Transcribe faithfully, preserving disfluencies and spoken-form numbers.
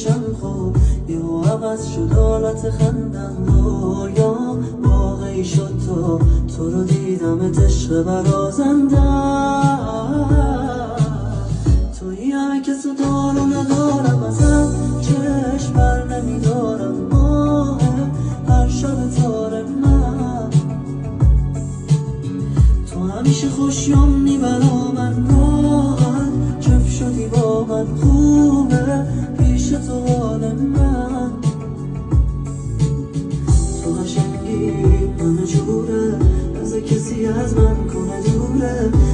بشم خوب یا عوض شد حالت خندم یا واقعی شد تو تو رو دیدم عشق برازندم تویی همه که صدا رو ندارم ازم چشم بر نمیدارم ماه هر شب تار من تو همیشه خوشیام برا من راحت چف شدی با من خوبه پیش تو حال من تو قشنگی همه جوره از کسی از من کنه دوره